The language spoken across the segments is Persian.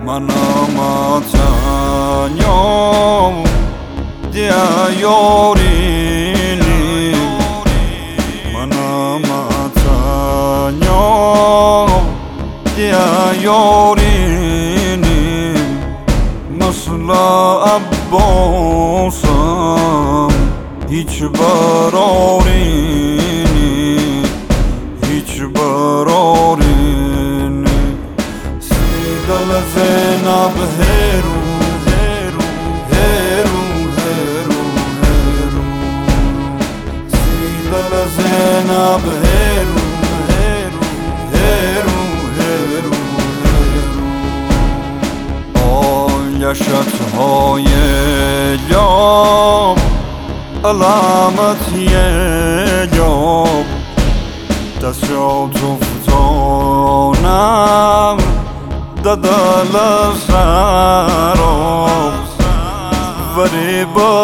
Manamatanyom dia yorini Manamatanyom dia yorini Masla abbosam hiç barorini hiç barorini Sidal Zenab heru heru heru heru heru Sidal Zenab heru heru heru heru heru Oy yaşatهای جام علامت جام دستات افتانم ددل سرام وری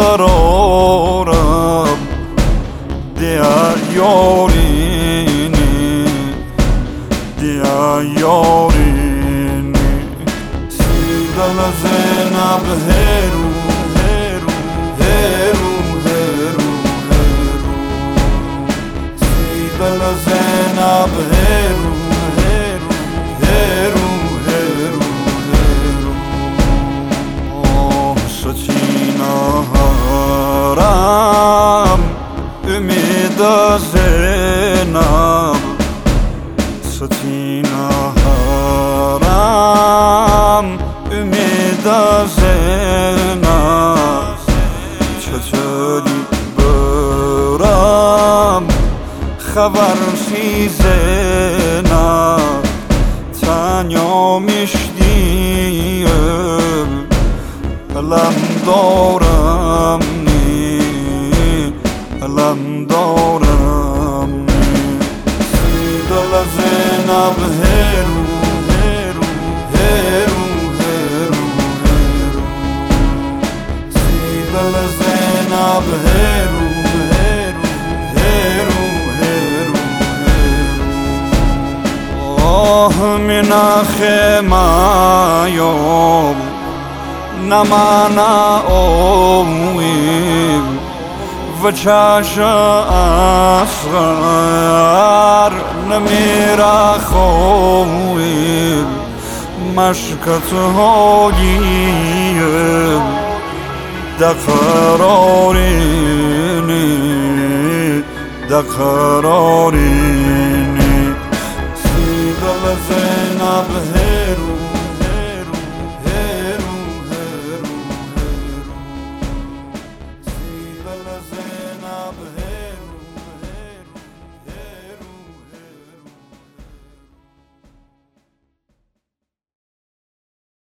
برارم دیار یارینی دیار یارینی سیدل زینب هرو هرو هرو هرو هرو سیدل زینب هرو هرو هرو هرو هرو آه سچینه‌ام امید زینب سچینه‌ام امید زینب چطوری برم خبر سی زینب تنیا میشدیم علم دارم نی علم دارم نی سیدل زینب هرو هرو هرو هرو هرو سیدل زینب هرو هرو هرو هرو هرو آه مناخمایوم نمانا اویم و چشم اصغر نمیرا خویم مشکت هاییم دقرارینی دقرارینی سیدل زینب